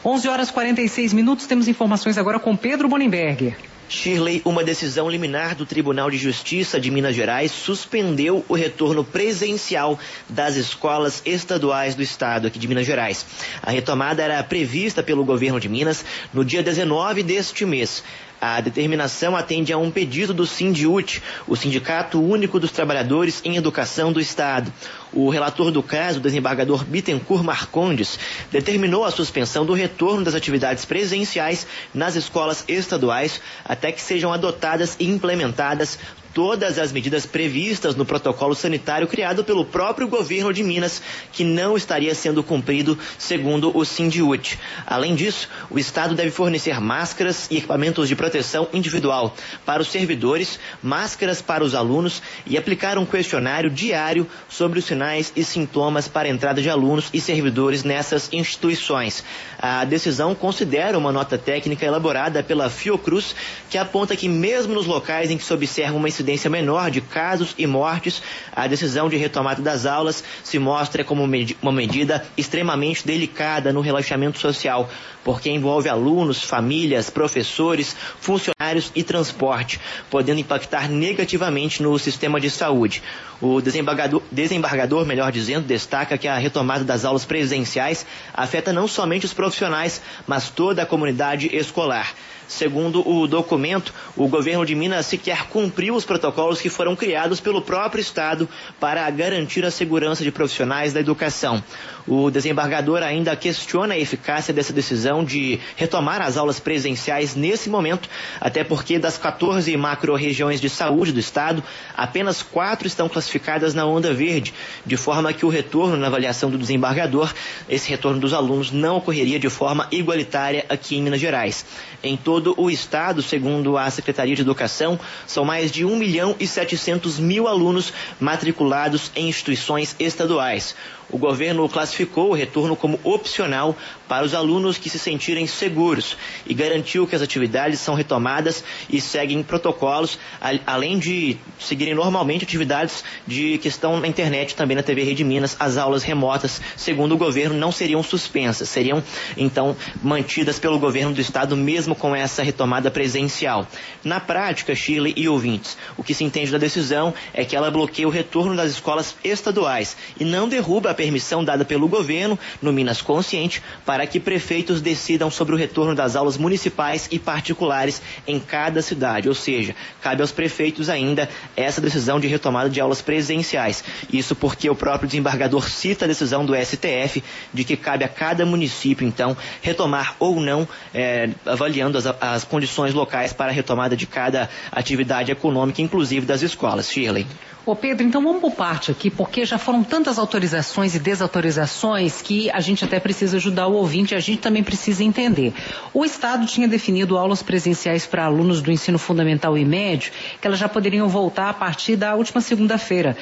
11h46, temos informações agora com Pedro Bonenberger. Shirley, uma decisão liminar do Tribunal de Justiça de Minas Gerais suspendeu o retorno presencial das escolas estaduais do estado aqui de Minas Gerais. A retomada era prevista pelo governo de Minas no dia 19 deste mês. A determinação atende a um pedido do Sindiut, o Sindicato Único dos Trabalhadores em Educação do Estado. O relator do caso, o desembargador Bittencourt Marcondes, determinou a suspensão do retorno das atividades presenciais nas escolas estaduais até que sejam adotadas e implementadas todas as medidas previstas no protocolo sanitário criado pelo próprio governo de Minas, que não estaria sendo cumprido, segundo o Sindiut. Além disso, o Estado deve fornecer máscaras e equipamentos de proteção individual para os servidores, máscaras para os alunos e aplicar um questionário diário sobre os sinais e sintomas para a entrada de alunos e servidores nessas instituições. A decisão considera uma nota técnica elaborada pela Fiocruz, que aponta que mesmo nos locais em que se observa uma incidência menor de casos e mortes, a decisão de retomada das aulas se mostra como uma medida extremamente delicada no relaxamento social, porque envolve alunos, famílias, professores, funcionários e transporte, podendo impactar negativamente no sistema de saúde. O desembargador, melhor dizendo, destaca que a retomada das aulas presenciais afeta não somente os profissionais, mas toda a comunidade escolar. Segundo o documento, o governo de Minas sequer cumpriu os protocolos que foram criados pelo próprio Estado para garantir a segurança de profissionais da educação. O desembargador ainda questiona a eficácia dessa decisão de retomar as aulas presenciais nesse momento, até porque das 14 macro-regiões de saúde do Estado, apenas 4 estão classificadas na onda verde, de forma que o retorno, na avaliação do desembargador, esse retorno dos alunos não ocorreria de forma igualitária aqui em Minas Gerais. Em todo o estado, segundo a Secretaria de Educação, são mais de 1.700.000 alunos matriculados em instituições estaduais. O governo classificou o retorno como opcional para os alunos que se sentirem seguros e garantiu que as atividades são retomadas e seguem protocolos, além de seguirem normalmente atividades que estão na internet, também na TV Rede Minas. As aulas remotas, segundo o governo, não seriam suspensas, seriam então mantidas pelo governo do estado mesmo com essa retomada presencial. Na prática, Shirley e ouvintes, o que se entende da decisão é que ela bloqueia o retorno das escolas estaduais e não derruba a permissão dada pelo governo, no Minas Consciente, para que prefeitos decidam sobre o retorno das aulas municipais e particulares em cada cidade. Ou seja, cabe aos prefeitos ainda essa decisão de retomada de aulas presenciais. Isso porque o próprio desembargador cita a decisão do STF de que cabe a cada município, então, retomar ou não, avaliando as condições locais para a retomada de cada atividade econômica, inclusive das escolas. Shirley. Ô Pedro, então vamos por parte aqui, porque já foram tantas autorizações e desautorizações que a gente até precisa ajudar o ouvinte e a gente também precisa entender. O Estado tinha definido aulas presenciais para alunos do ensino fundamental e médio, que elas já poderiam voltar a partir da última segunda-feira.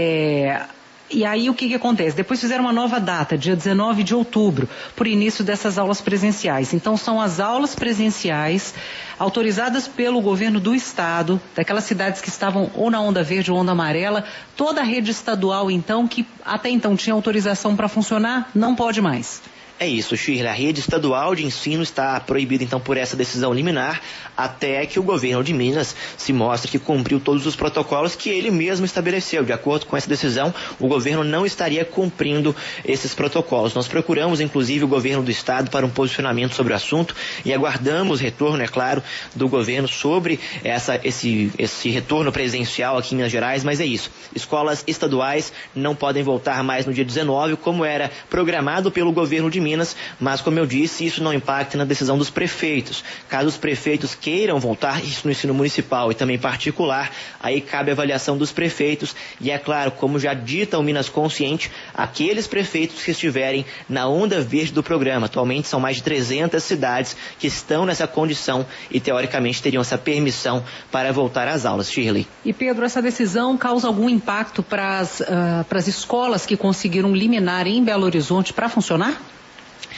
E aí o que acontece? Depois fizeram uma nova data, dia 19 de outubro, por início dessas aulas presenciais. Então são as aulas presenciais autorizadas pelo governo do estado, daquelas cidades que estavam ou na onda verde ou onda amarela, toda a rede estadual então, que até então tinha autorização para funcionar, não pode mais. É isso, Shirley. A rede estadual de ensino está proibida, então, por essa decisão liminar, até que o governo de Minas se mostre que cumpriu todos os protocolos que ele mesmo estabeleceu. De acordo com essa decisão, o governo não estaria cumprindo esses protocolos. Nós procuramos, inclusive, o governo do estado para um posicionamento sobre o assunto e aguardamos retorno, é claro, do governo sobre esse retorno presencial aqui em Minas Gerais, mas é isso. Escolas estaduais não podem voltar mais no dia 19, como era programado pelo governo de Minas, mas, como eu disse, isso não impacta na decisão dos prefeitos. Caso os prefeitos queiram voltar, isso no ensino municipal e também particular, aí cabe a avaliação dos prefeitos e, é claro, como já dita o Minas Consciente, aqueles prefeitos que estiverem na onda verde do programa. Atualmente são mais de 300 cidades que estão nessa condição e, teoricamente, teriam essa permissão para voltar às aulas. Shirley. E, Pedro, essa decisão causa algum impacto para as escolas que conseguiram liminar em Belo Horizonte para funcionar?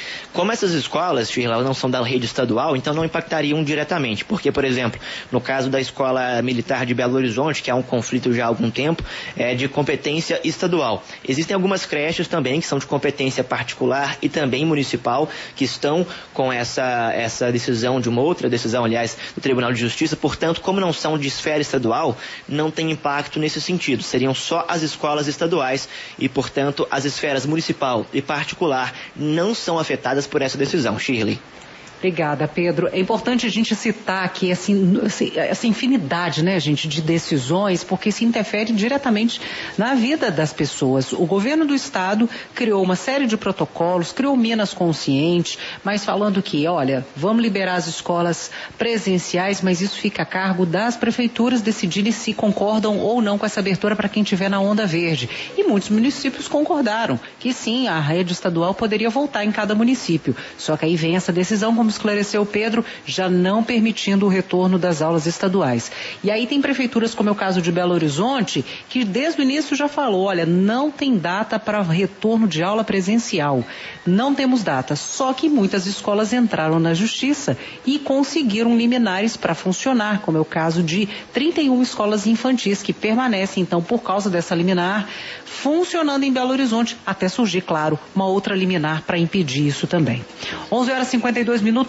Como essas escolas, Sheila, não são da rede estadual, então não impactariam diretamente, porque, por exemplo, no caso da Escola Militar de Belo Horizonte, que há um conflito já há algum tempo, é de competência estadual. Existem algumas creches também que são de competência particular e também municipal, que estão com essa decisão de uma outra decisão, aliás, do Tribunal de Justiça. Portanto, como não são de esfera estadual, não tem impacto nesse sentido. Seriam só as escolas estaduais e, portanto, as esferas municipal e particular não são afetadas por essa decisão. Shirley. Obrigada, Pedro. É importante a gente citar aqui essa infinidade, né, gente, de decisões, porque isso interfere diretamente na vida das pessoas. O governo do estado criou uma série de protocolos, criou Minas Consciente, mas falando que, olha, vamos liberar as escolas presenciais, mas isso fica a cargo das prefeituras decidirem se concordam ou não com essa abertura para quem estiver na onda verde. E muitos municípios concordaram que sim, a rede estadual poderia voltar em cada município. Só que aí vem essa decisão, como esclareceu o Pedro, já não permitindo o retorno das aulas estaduais. E aí tem prefeituras, como é o caso de Belo Horizonte, que desde o início já falou, olha, não tem data para retorno de aula presencial. Não temos data. Só que muitas escolas entraram na justiça e conseguiram liminares para funcionar, como é o caso de 31 escolas infantis que permanecem, então, por causa dessa liminar, funcionando em Belo Horizonte, até surgir, claro, uma outra liminar para impedir isso também. 11h52.